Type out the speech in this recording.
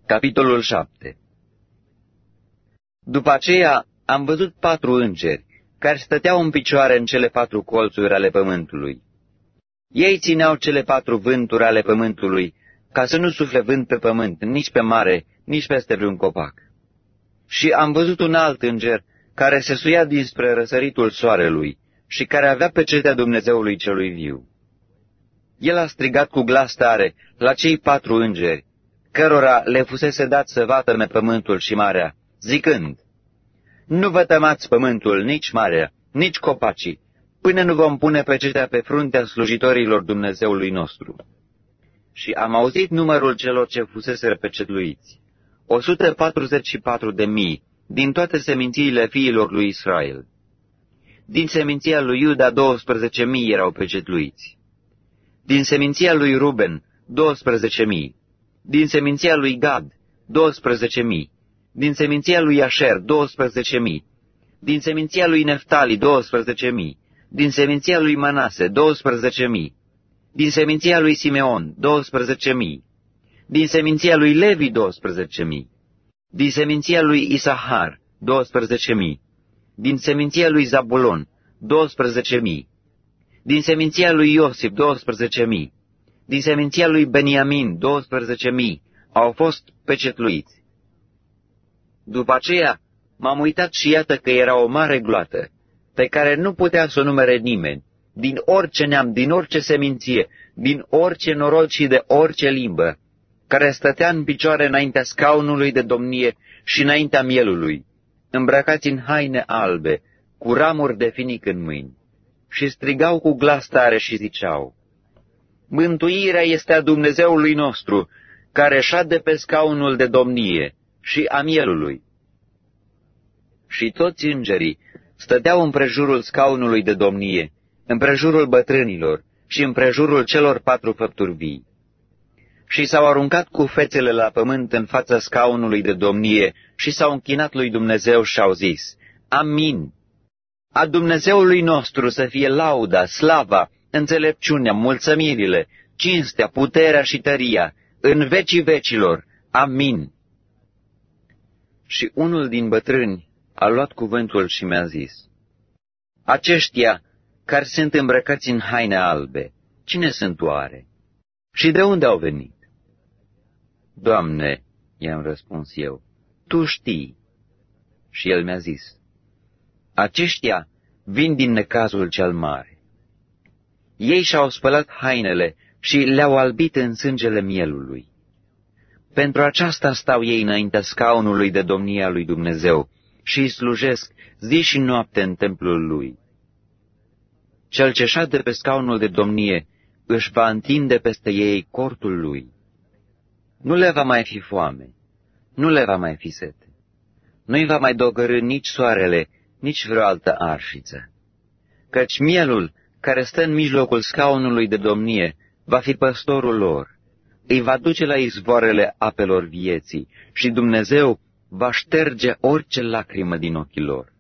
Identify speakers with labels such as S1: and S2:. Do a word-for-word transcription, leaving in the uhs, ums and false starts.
S1: Capitolul șapte. După aceea am văzut patru îngeri, care stăteau în picioare în cele patru colțuri ale pământului. Ei țineau cele patru vânturi ale pământului, ca să nu sufle vânt pe pământ, nici pe mare, nici peste vreun copac. Și am văzut un alt înger, care se suia dinspre răsăritul soarelui și care avea pecetea Dumnezeului celui viu. El a strigat cu glas tare la cei patru îngeri, cărora le fusese dat să vatăme pământul și marea, zicând: Nu vătămați pământul, nici marea, nici copacii, până nu vom pune pecetea pe fruntea slujitorilor Dumnezeului nostru. Și am auzit numărul celor ce fuseseră pecetluiți, o sută patruzeci și patru de mii, din toate semințiile fiilor lui Israel. Din seminția lui Iuda douăsprezece mii erau pecetluiți. Din seminția lui Ruben douăsprezece mii. Din seminția lui Gad douăsprezece mii. Din seminția lui Asher douăsprezece mii. Din seminția lui Neftali douăsprezece mii. Din seminția lui Manase douăsprezece mii. Din seminția lui Simeon douăsprezece mii. Din seminția lui Levi douăsprezece mii. Din seminția lui Isahar douăsprezece mii. Din seminția lui Zabulon douăsprezece mii. Din seminția lui Iosif douăsprezece mii. Din seminția lui Beniamin douăsprezece mii au fost pecetluiți. După aceea m-am uitat și iată că era o mare gloată, pe care nu putea să o numere nimeni, din orice neam, din orice seminție, din orice norod și de orice limbă, care stătea în picioare înaintea scaunului de domnie și înaintea mielului, îmbrăcați în haine albe, cu ramuri de finic în mâini, și strigau cu glas tare și ziceau: Mântuirea este a Dumnezeului nostru, care șade pe scaunul de domnie și a mielului. Și toți îngerii stăteau împrejurul scaunului de domnie, împrejurul bătrânilor și împrejurul celor patru făpturi vii. Și s-au aruncat cu fețele la pământ în fața scaunului de domnie și s-au închinat lui Dumnezeu și au zis: Amin! A Dumnezeului nostru să fie lauda, slava, înțelepciunea, mulțămirile, cinstea, puterea și tăria, în vecii vecilor. Amin! Și unul din bătrâni a luat cuvântul și mi-a zis: Aceștia care sunt îmbrăcați în haine albe, cine sunt oare? Și de unde au venit? Doamne, i-am răspuns eu, Tu știi. Și el mi-a zis: Aceștia vin din necazul cel mare. Ei și-au spălat hainele și le-au albit în sângele mielului. Pentru aceasta stau ei înaintea scaunului de domnie a lui Dumnezeu și îi slujesc zi și noapte în templul lui. Cel ce șade pe scaunul de domnie își va întinde peste ei cortul lui. Nu le va mai fi foame, nu le va mai fi sete, nu-i va mai dogărî nici soarele, nici vreo altă arșiță. Căci mielul, care stă în mijlocul scaunului de domnie, va fi păstorul lor, îi va duce la izvoarele apelor vieții și Dumnezeu va șterge orice lacrimă din ochii lor.